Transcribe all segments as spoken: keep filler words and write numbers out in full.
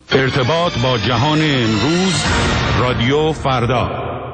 ارتباط با جهان امروز، رادیو فردا.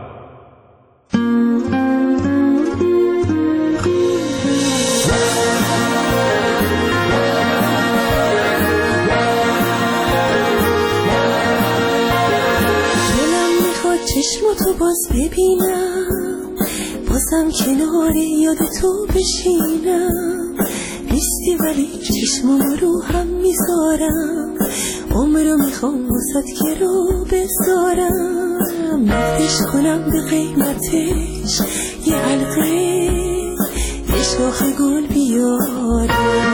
دلم میخواد چشماتو باز ببینم، بازم کنار یاد تو بشینم. نیستی ولی چشمم رو هم میذارم، عمرو میخوام واسد که رو بذارم. نقدش کنم به قیمتش یه حلقه، یه شاخ گل بیارم.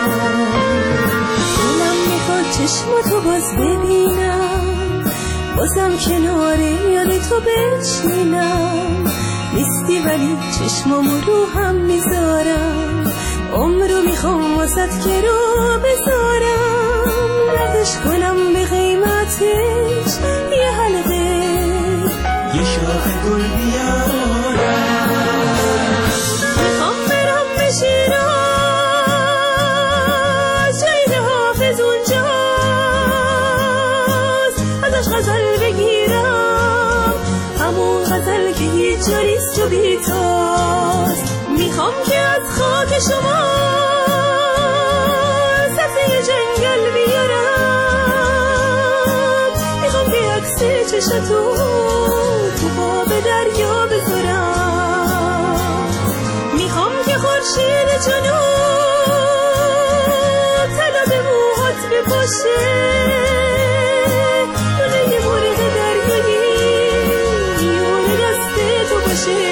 دلم میخواد چشماتو باز ببینم، بازم کنار یاد تو بشینم. نیستی ولی چشمم رو هم میذارم، عمرو میخوام واسد که رو بذارم. نقدش کنم به قیمتش یه حلقه، یه شاخ گل بیارم. میخوام برم به شیراز، شهید حافظ اونجاست، ازش غزل بگیرم، همون غزل که هیچ جاریست و بیتاست. میخوام که از خاک شما سبزه جنگل بیارم. میخوام که عکس چشتو تو آب دریا بذارم. میخوام که خورشید جنوب طلا به موهات بپاشه، دونه یه مرغ دریایی میون دست تو باشه.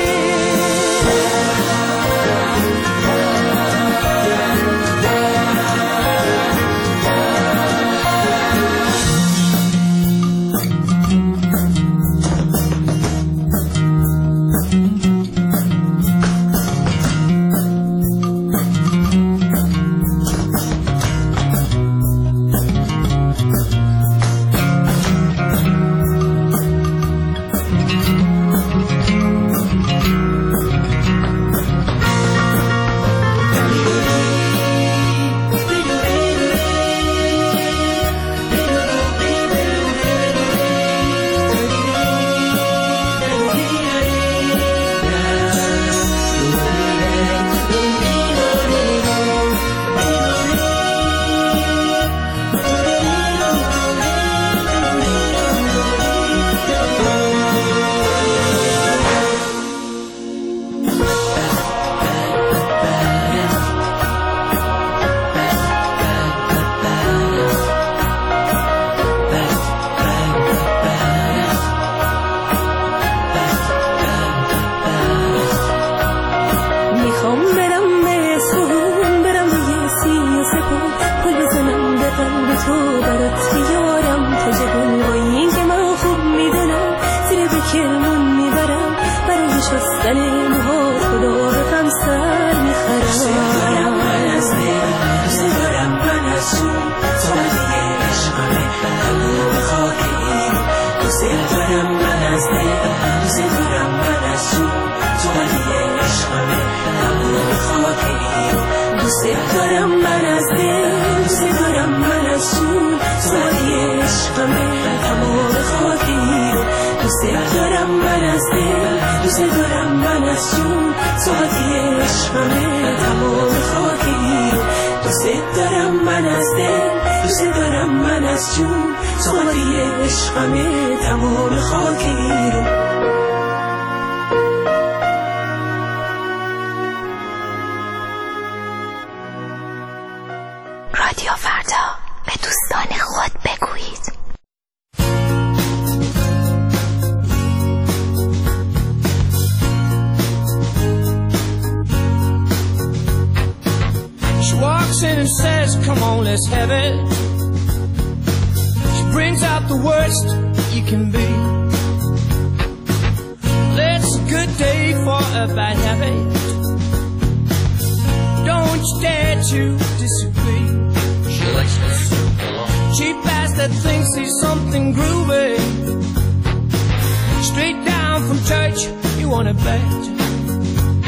رادیو فردا، به دوستان خود بگویید. She walks in and says, come on, let's have it. She brings out the worst you can be. It's a good day for a bad habit. Don't you dare to disagree. She likes this cheap ass that thinks he's something groovy. Straight down from church, you wanna bet.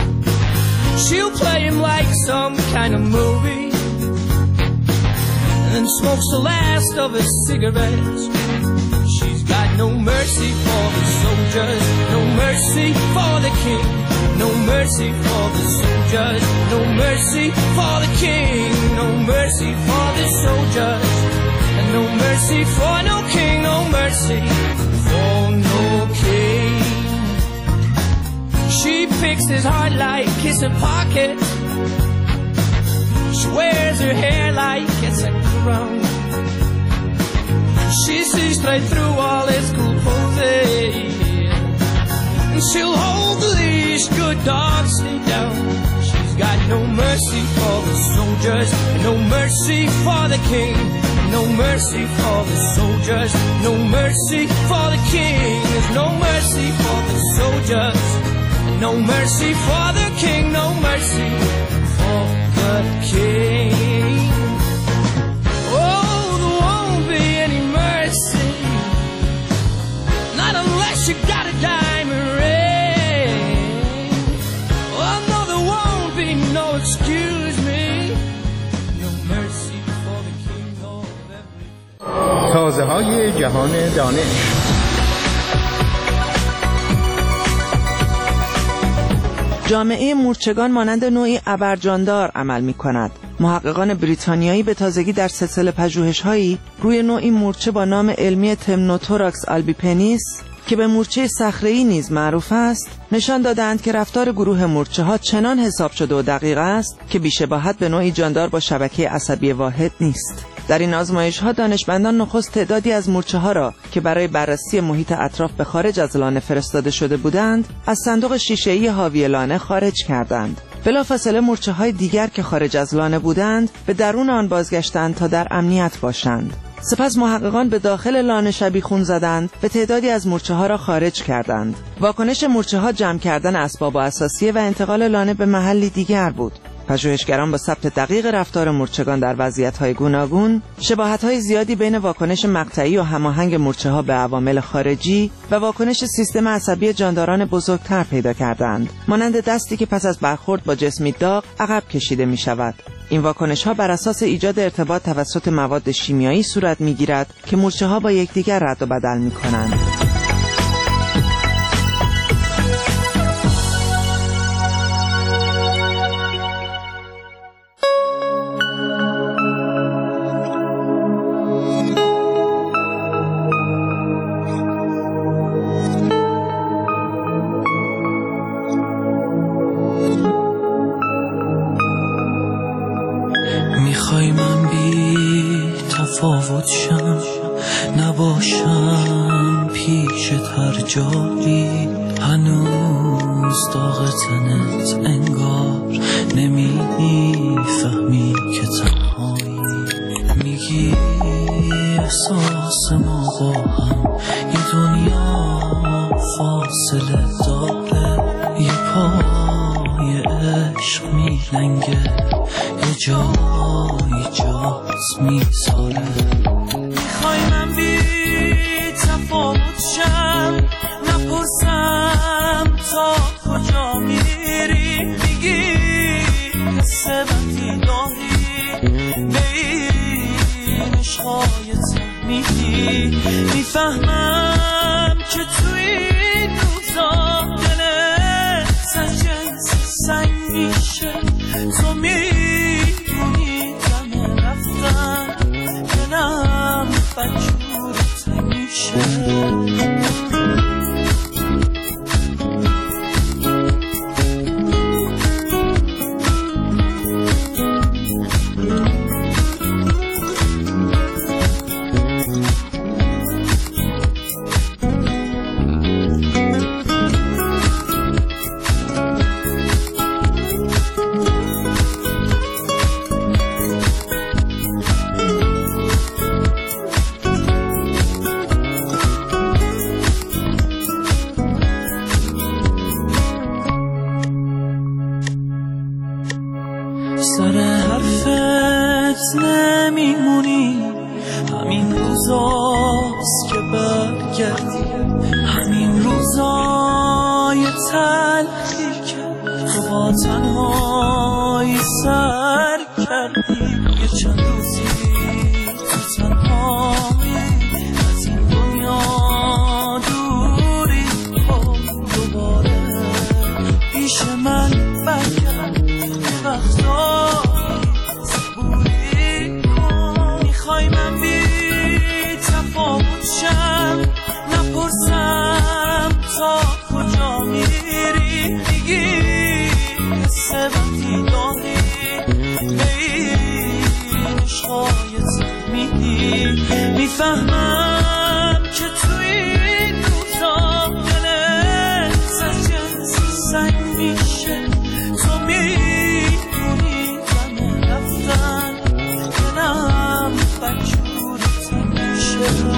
She'll play him like some kind of movie. and smokes the last of his cigarettes. She's got no mercy for the soldiers, no mercy for the king, no mercy for the soldiers, no mercy for the king, no mercy for the soldiers, and no mercy for no king, no mercy for no king. She picks his heart like it's a pocket. She wears her hair like it's a crown. She sees straight through all his cool poses, and she'll hold the leash, good dogs stay down. She's got no mercy for the soldiers, no mercy for the king, no mercy for the soldiers, no mercy for the king. There's no mercy for the soldiers, no mercy for the king, no mercy for the king. Oh, there won't be any mercy, not unless you got a diamond ring. Oh no, there won't be no excuse me, no mercy for the king of everything. تازه های جهان دانش. جامعه مورچگان مانند نوعی ابرجاندار عمل می کند. محققان بریتانیایی به تازگی در سلسله پژوهش‌هایی روی نوعی مورچه با نام علمی تمنوتوراکس آلبیپنیس که به مورچه صخره‌ای نیز معروف است، نشان دادند که رفتار گروه مورچه‌ها چنان حساب شده و دقیق است که بی‌شباهت به نوعی جاندار با شبکه عصبی واحد نیست. در این آزمایش‌ها دانشمندان نخست تعدادی از مورچه‌ها را که برای بررسی محیط اطراف به خارج از لانه فرستاده شده بودند، از صندوق شیشه‌ای حاوی لانه خارج کردند. بلافاصله مورچه‌های دیگر که خارج از لانه بودند، به درون آن بازگشتند تا در امنیت باشند. سپس محققان به داخل لانه شبیخون زدند و تعدادی از مورچه‌ها را خارج کردند. واکنش مورچه‌ها جمع کردن اسباب و اساسیه و انتقال لانه به محلی دیگر بود. پژوهشگران با ثبت دقیق رفتار مورچگان در وضعیت‌های گوناگون، شباهت‌های زیادی بین واکنش مقطعی و هماهنگ مورچه‌ها به عوامل خارجی و واکنش سیستم عصبی جانداران بزرگتر پیدا کردند، مانند دستی که پس از برخورد با جسمی داغ عقب کشیده می‌شود. این واکنش‌ها بر اساس ایجاد ارتباط توسط مواد شیمیایی صورت می‌گیرد که مورچه‌ها با یکدیگر رد و بدل می‌کنند. میخوای من بی تفاوت شم، نباشم پیشت هر جایی، هنوز داغ تنت انگار نمیفهمی که تنهایی. میگی احساس ما با هم یه دنیا فاصله داره، یه پای عشق میلنگه، یه جایی جاز میذاره. میخوای من بی تفاوت شم، نپرسم تا کجا میری، میگی حس بدی داری، به این عشقای میگی. میفهمم که توی این روزا دلت سجنس سنگ میشه، تو میدونی دم رفتن دلم بجورت میشه. سر حرفت نمیمونی، همین روزاست که برگردی، همین روزای تلخی که تو با تنهایی سر کردی. یه چند روزی میفهمم که توی این روزا دلت سرجنسی سنگ میشه. تو میدونی دم رفتن دلم بجورت میشه.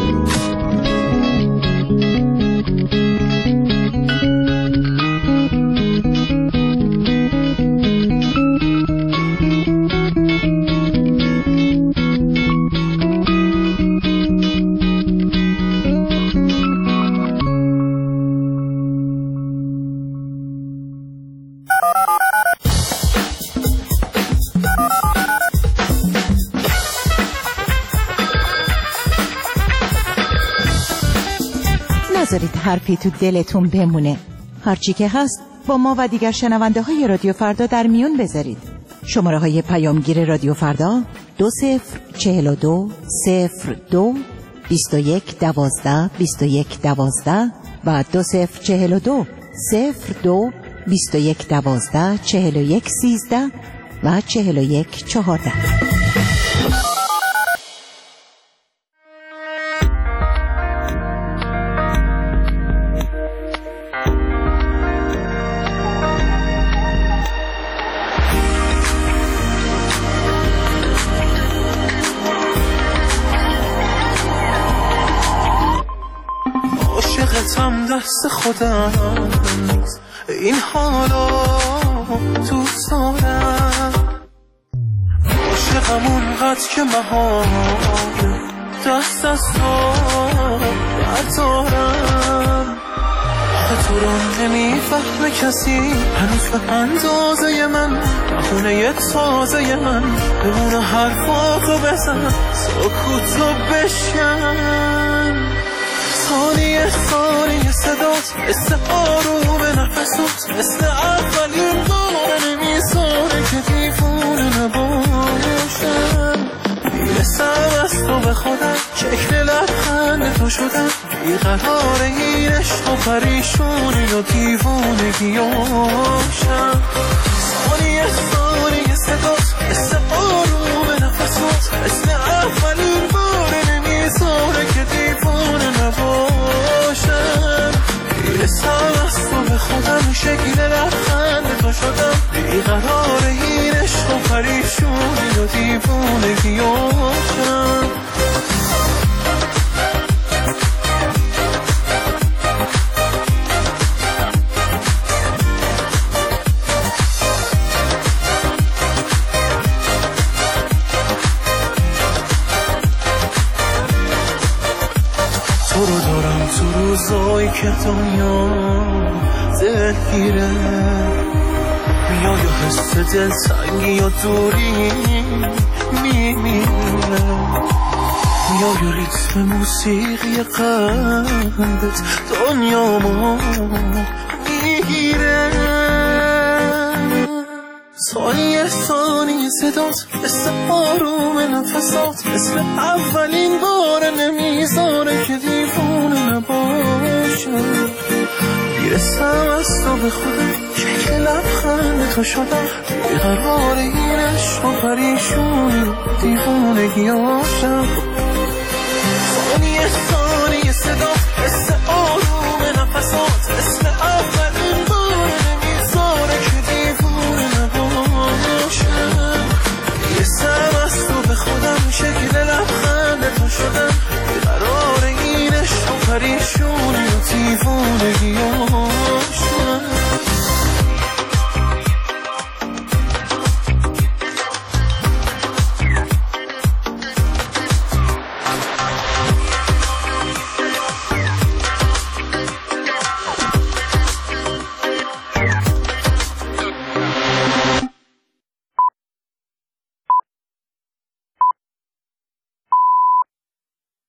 نذارید حرفی تو دلتون بمونه. هرچی که هست با ما و دیگر شنونده های رادیو فردا در میون بذارید. شماره های پیامگیر رادیو فردا دو صفر چهل و دو صفر دو بیست و یک دوازده بیست و یک دوازده و دو صفر چهل و دو صفر دو بیست و یک دوازده چهل و یک سیزده و چهل و یک چهارده. عاشقتم دست خودم این حالا دوست دارم. عاشقم اونقدر که محال دست از تو بردارم. آخه تو رو نمیفهمه کسی هنوز به اندازه من. بخونه تازه من بمونه حرفاتو بزن سکوتو بشکن. ثانیه ثانیه صدات مثل آروم نفسات مثل اولین بار نمیذاره که دیوونه نباشم. میرسم از تو به خودم شکل لبخند تو شدم. بیقرار این عشق و پریشونی و دیوونگی هاشم. ثانیه ثانیه صدات مثل آروم نفسات مثل اولین بار نمیذاره که دیوونه نباشم. میرسم از تو به خودم شکل لبخند تو شدم. بیقرار این عشق و پریشونی و دیوونگی هاشم. تو رو دارم تو روزایی که دنیا دلگیره. میای و حس دل تنگی و دوری میمیره. میای و ریتم موسیقی قلبت دنیامو میگیره. ثانیه ثانیه صدات مثل آروم نفسات مثل اولین بار نمیذاره که دیوونه نباشم. میرسم از تو به خودم شکل لبخند تو شدم. بیقرار این عشق و پریشونی دیوونگی هاشم.